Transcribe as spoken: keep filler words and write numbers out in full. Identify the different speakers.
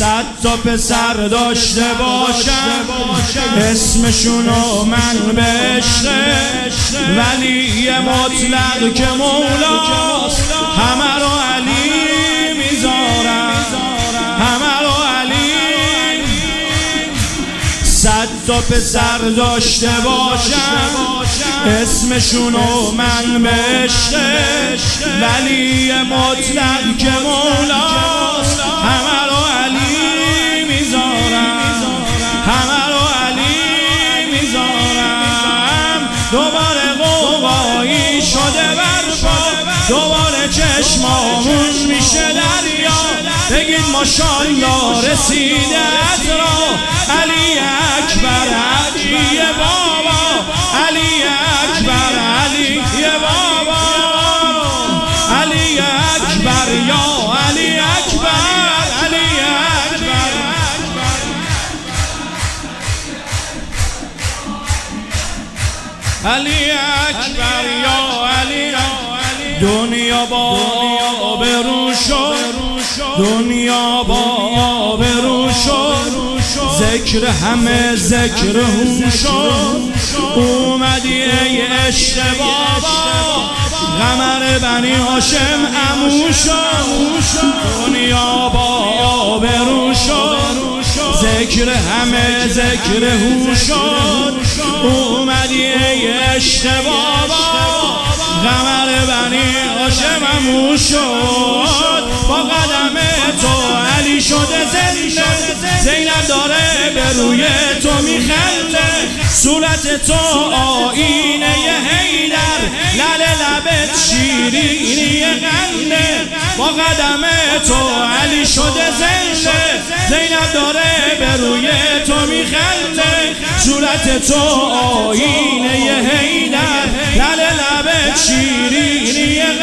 Speaker 1: صد تا پسر داشته باشم اسمشونو من به عشق ولی مطلق که مولاست همه رو علی میذارم، همه رو علی. صد تا پسر داشته باشم اسمشونو من به عشق ولی مطلق که مولاست همه رو علی میذارم، همه رو علی میذارم. دوباره قوقایی شده برپا، دوباره چشمامون میشه دریا. بگید ماشاءالله رسیده از را علی اکبر علی بابا، علی اکبر علی بابا، علی اکبر یا علی اکبر، علی اکبر، علی اکبر یا علی. دنیا با آبرو شد، دنیا با آبرو شد، ذکر همه ذکر هون شد. اومدی ای عشق بابا، قمر بنی هاشم عمو شد. دنیا با آبرو شد، ذکر همه ذکر هون شد. اومدی ای عشق بابا، قمر بنی هاشم عمو شد. با قدم تو علی شده زنده، زینب داره به روی تو میخنده. صورت تو آینه حیدر، لل لبت شیرینی قنده. با قدم تو علی شده زنده، زینب داره به روی تو میخنده. صورت تو آینه حیدر، لل لبت شیرینی